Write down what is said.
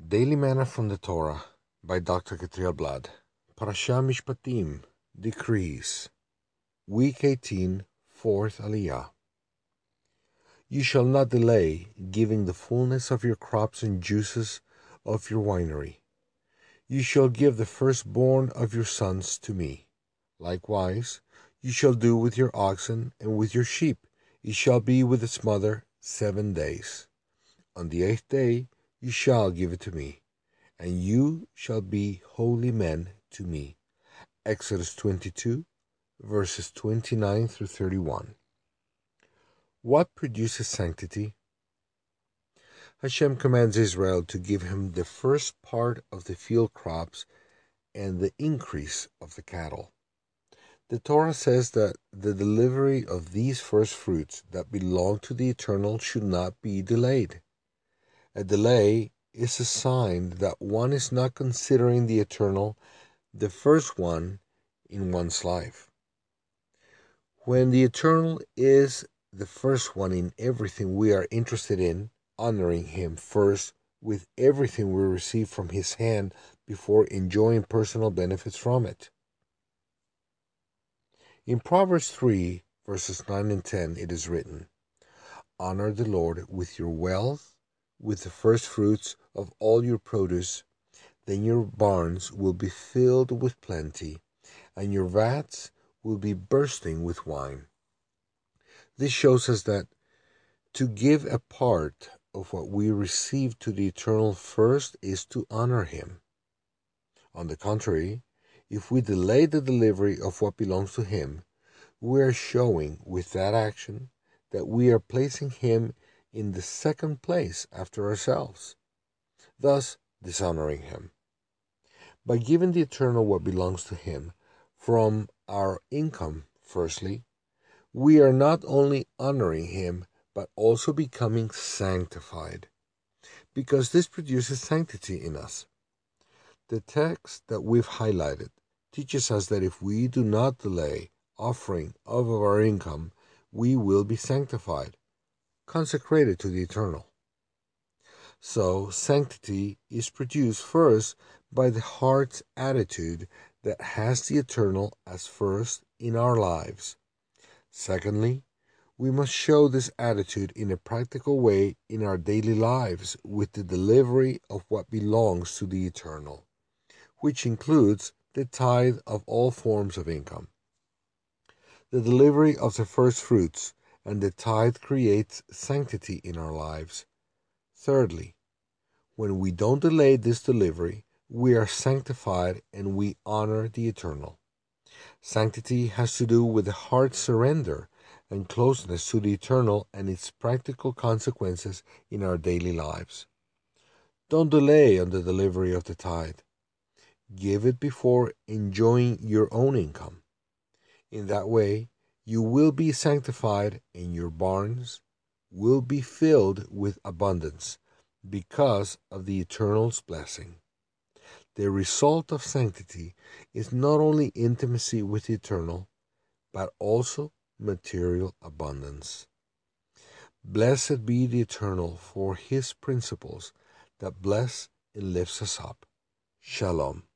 Daily Manna from the Torah by Dr. Catriel Blad. Parashah Mishpatim, Decrees. Week 18, 4th Aliyah. You shall not delay giving the fullness of your crops and juices of your winery. You shall give the firstborn of your sons to me. Likewise, you shall do with your oxen and with your sheep. It shall be with its mother 7 days. On the 8th day you shall give it to me, and you shall be holy men to me. Exodus 22, verses 29 through 31. What produces sanctity? Hashem commands Israel to give him the first part of the field crops and the increase of the cattle. The Torah says that the delivery of these first fruits that belong to the Eternal should not be delayed. A delay is a sign that one is not considering the Eternal the first one in one's life. When the Eternal is the first one in everything we are interested in, honoring Him first with everything we receive from His hand before enjoying personal benefits from it. In Proverbs 3, verses 9 and 10, it is written, "Honor the Lord with your wealth, with the first fruits of all your produce. Then your barns will be filled with plenty, and your vats will be bursting with wine." This shows us that to give a part of what we receive to the Eternal first is to honor Him. On the contrary, if we delay the delivery of what belongs to Him, we are showing with that action that we are placing Him in the second place after ourselves, thus dishonoring Him. By giving the Eternal what belongs to Him from our income, firstly, we are not only honoring Him, but also becoming sanctified, because this produces sanctity in us. The text that we've highlighted teaches us that if we do not delay offering of our income, we will be sanctified, consecrated to the Eternal. So, sanctity is produced first by the heart's attitude that has the Eternal as first in our lives. Secondly, we must show this attitude in a practical way in our daily lives with the delivery of what belongs to the Eternal, which includes the tithe of all forms of income. The delivery of the first fruits and the tithe creates sanctity in our lives. Thirdly, when we don't delay this delivery, we are sanctified and we honor the Eternal. Sanctity has to do with the heart's surrender and closeness to the Eternal and its practical consequences in our daily lives. Don't delay on the delivery of the tithe. Give it before enjoying your own income. In that way, you will be sanctified and your barns will be filled with abundance because of the Eternal's blessing. The result of sanctity is not only intimacy with the Eternal, but also material abundance. Blessed be the Eternal for His principles that bless and lifts us up. Shalom.